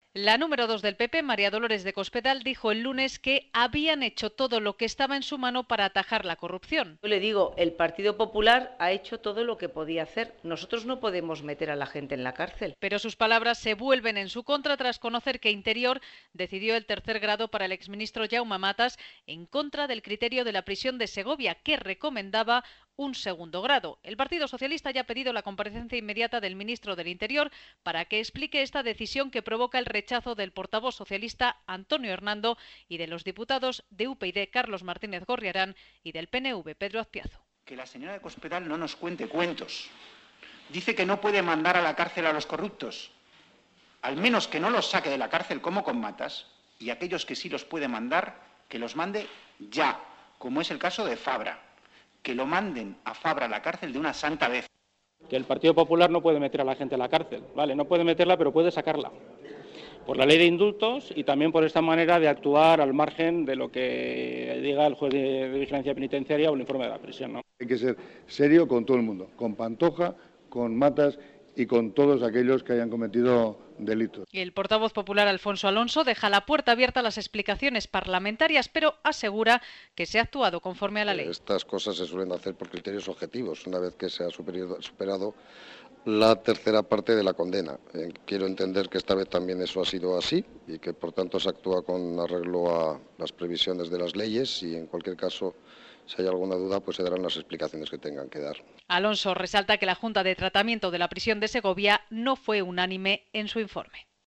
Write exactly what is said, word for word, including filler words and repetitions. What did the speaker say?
La número dos del P P, María Dolores de Cospedal, dijo el lunes que habían hecho todo lo que estaba en su mano para atajar la corrupción. Yo le digo, el Partido Popular ha hecho todo lo que podía hacer. Nosotros no podemos meter a la gente en la cárcel. Pero sus palabras se vuelven en su contra tras conocer que Interior decidió el tercer grado para el exministro Jaume Matas en contra del criterio de la prisión de Segovia, que recomendaba un segundo grado. El Partido Socialista ya ha pedido la comparecencia inmediata del ministro del Interior para que explique esta decisión que provoca el rechazo del portavoz socialista Antonio Hernando y de los diputados de U P YD Carlos Martínez Gorriarán y del P N V Pedro Azpiazu. Que la señora de Cospedal no nos cuente cuentos. Dice que no puede mandar a la cárcel a los corruptos. Al menos que no los saque de la cárcel como con Matas, y aquellos que sí los puede mandar, que los mande ya, como es el caso de Fabra. Que lo manden a Fabra a la cárcel de una santa vez. Que el Partido Popular no puede meter a la gente a la cárcel, ¿vale? No puede meterla, pero puede sacarla. Por la ley de indultos y también por esta manera de actuar al margen de lo que diga el juez de, de vigilancia penitenciaria o el informe de la prisión, ¿no? Hay que ser serio con todo el mundo, con Pantoja, con Matas y con todos aquellos que hayan cometido delitos. El portavoz popular Alfonso Alonso deja la puerta abierta a las explicaciones parlamentarias, pero asegura que se ha actuado conforme a la ley. Estas cosas se suelen hacer por criterios objetivos, una vez que se ha superado la tercera parte de la condena. Eh, quiero entender que esta vez también eso ha sido así y que por tanto se actúa con arreglo a las previsiones de las leyes y en cualquier caso, si hay alguna duda, pues se darán las explicaciones que tengan que dar. Alonso resalta que la Junta de Tratamiento de la Prisión de Segovia no fue unánime en su informe.